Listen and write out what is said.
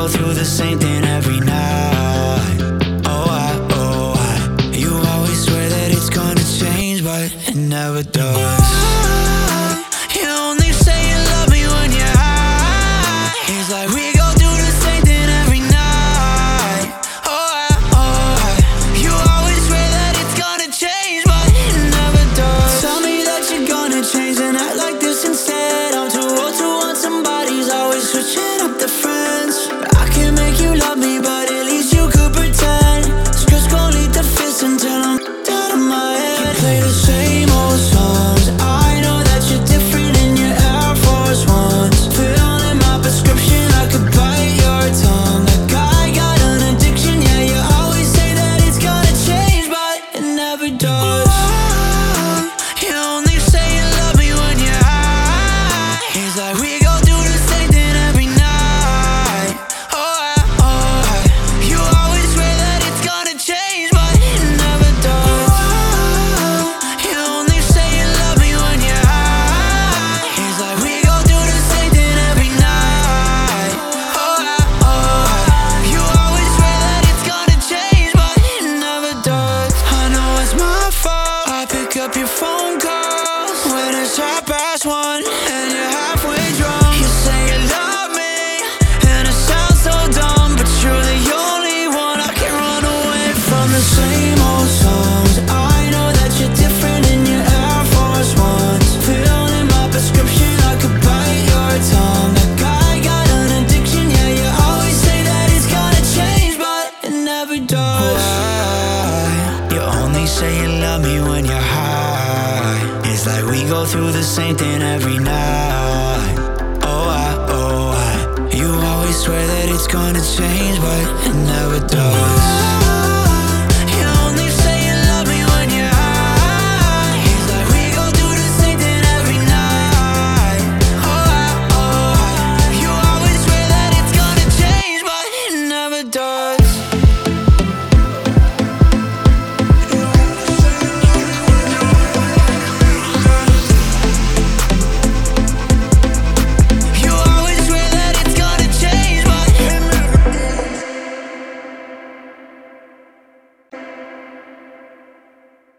go through the same thing every night. You always swear that it's gonna change, but it never does. You only say you love me when you're high. It's like we go through the same thing every night. You always swear that it's gonna change, but it never does. Tell me that you're gonna change and act like this instead. I'm too old to want somebody's always switching up the friends. I can make you love me, but at least you could pretend. Scripts gon' lead to fist until I'm dead in my head. You play the same old songs. I know that you're different in your Air Force Ones. Filling my prescription, I could bite your tongue. That guy got an addiction, yeah, you always say that it's gonna change, but it never does. You only say you love me when you're high. It's like we go through the same thing every night. You always swear that it's gonna change, but it never does. You only say you love me when you're high. It's like we go through the same thing every night. You always swear that it's gonna change, but it never does. I know it's my fault. I pick up your phone calls when it's 1:30 and you're halfway drunk. You say you love me and it sounds so dumb, but you're the only one I can run away from. The same old songs. I know that you're different in your Air Force Ones. Filling my prescription, I could bite your tongue. That guy got an addiction, yeah, you always say that it's gonna change, but it never does. You only say you love me when you're high. It's like we go through the same thing every night. You always swear that it's gonna change, but it never does.